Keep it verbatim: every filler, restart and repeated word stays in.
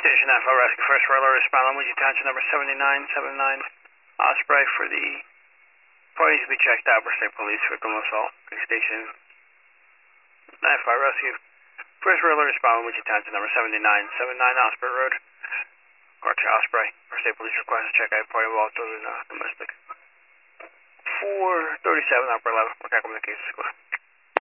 Station F L Rescue First Roller, respond on Luigi Township number seventy-nine seventy-nine Osprey for the parties to be checked out for state police victim assault. Station F L Rescue First Roller, respond on Luigi Township number seventy-nine seventy-nine Osprey Road. Archer Osprey for state police request to check out party involved children uh, domestic. four thirty-seven Upper eleven. We'll tackle the case.